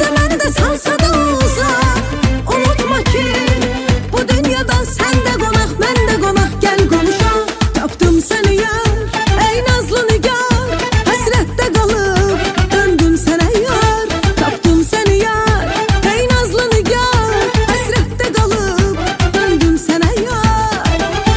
məni də salsa da uzaq. Unutma ki, bu dünyada sən də qonaq, mən də qonaq, gəl qonuşaq. Tapdım səni yar, ey nazlı nigar, həsrətdə qalıb döndüm sənə yar. Tapdım səni yar, ey nazlı nigar, həsrətdə qalıb döndüm sənə yar.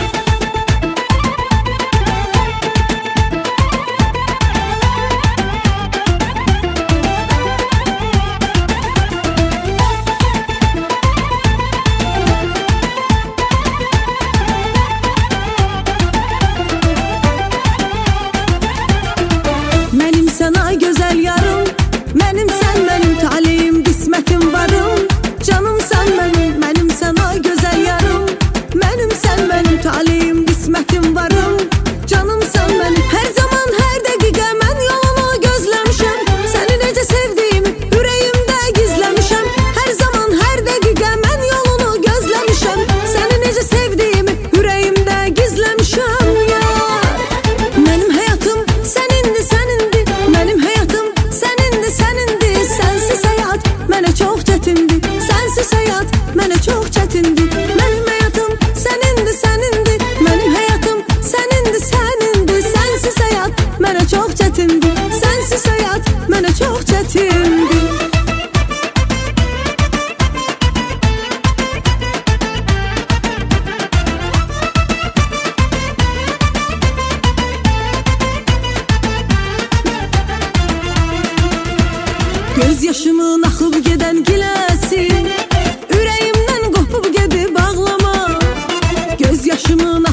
Mənim sənə gözəl yarım, mənim sən mənim taleyim, qismətim varım. Canım sən mənim sənə gözəl yarım, mənim sən mənim taleyim, qismətim varım. Canım sən mənim, hər zaman hər dəqiqə mən yolunu gözləmişəm. Səni necə sevdiyimi ürəyimdə gizləmişəm. Hər zaman hər dəqiqə mən yolunu gözləmişəm. Səni necə sevdiyimi ürəyimdə gizləmişəm yar. Mənim həyatım sənindir, sənindir. Mənim həyatım sənindir, sənindir. Sənsiz həyat mənə çox çətindir. Sənsiz həyat mənə çox çətindir. Mənim həyatım sənindir, sənindir. Mənim həyatım sənindir, sənindir. Sənsiz həyat mənə çox çətindir. Sənsiz həyat mənə çox çətindir. Göz yaşımın axıb gedən giləsi, ürəyimdən qopub gedib ağlama. Göz yaşımın